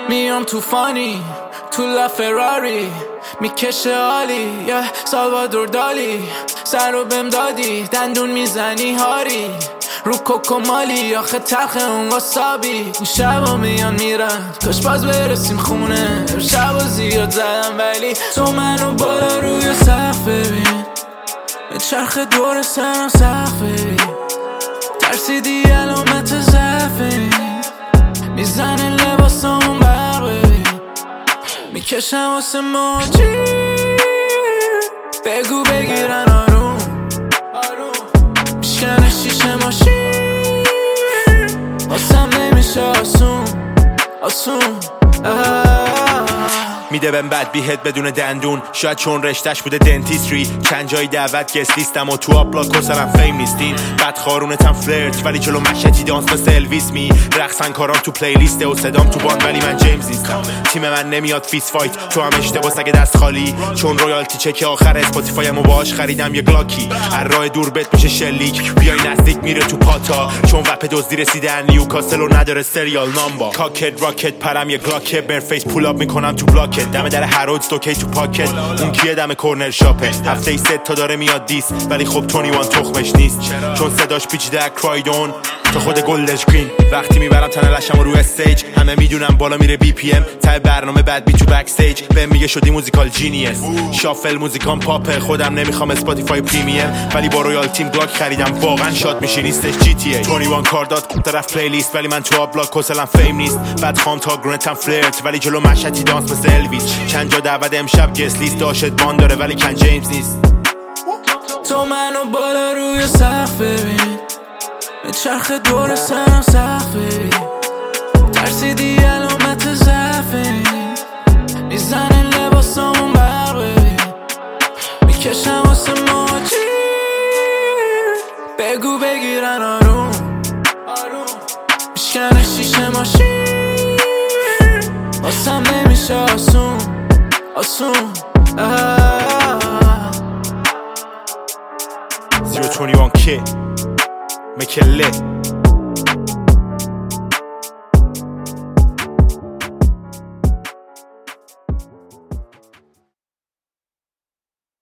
میام توفانی تو لافراری میکشه عالی سالوادور دالی سر رو بهم دادی دندون میزنی هاری رو کوکو مالی آخه تلخ اون واسابی این شبا میان میرن کاش باز برسیم خونه شبا زیاد زدم ولی تو منو بالا روی سقف ببین چرخ دور سرم سقف ببین ترسیدی علامت ضعف میزنه لباسامون برق ببین میکشم واسه موجی بگو بگیرن آروم میشکنه شیشه ماشین واسم نمیشه آسون میده بهم بد بیهت بدون دندون شاید چون رشتش بوده دنتیستری چند جای دعوت گست لیستم و تو آپلاک کسرم فیم نیستین بد خارونتم فلرت ولی جلو مشتی دانس مثل الویس می رقصن کارام تو پلیلیسته و صدام تو باند ولی من جیمز نیستم تیم من نمیاد فیس فایت تو هم اشتباس اگه دست خالی چون رویالتی چک آخر اسپاتیفایم و باهاش خریدم یه گلاکی هر راه دور بت میشه شلیک بیای نزدیک میره تو پاتا چون وپ دزدی رسیده نیوکاسل و نداره سریال نامبا کاکت راکت پرم یه گلاک برفیس پول اپ میکنم تو بلاک دم در هرودز دوکی تو پاکت اون کیه دم کورنر شاپه هفته ای 3 تا داره میاد دیس ولی خب 21 تخمش نیست چون صداش پیچیده کرایدون تو خود گلدش گرین وقتی میبرم تنلشم رو استیج همه میدونم بالا میره بی پی ام تا برنامه بعد بی تو بک استیج بهم میگه شدی موزیکال جینیس شافل موزیکام پاپه خودم نمیخوام اسپاتیفای پریمیم ولی با رویال تیم بلاک خریدم واقعا شاد میشی نیستش جی تی ای 21 کار داد طرف پلیلیست ولی من تو آبلاک کسلم فیم نیست بعد خام تا گرنتم فلرت ولی جلو مشتی دانس مثل الویس چند جا دعوت امشب گست لیست داشت بان داره ولی کن جیمز نیست تو منو بالا روی سقف ببین چرخ دور سرم سقف ببین ترسیدی علامت ضعف میزنه لباسامون برق ببین میکشم واسه موجی بگو بگیرن آروم میشکنه شیشه ماشین واسم نمیشه آسون 021 kid make it lit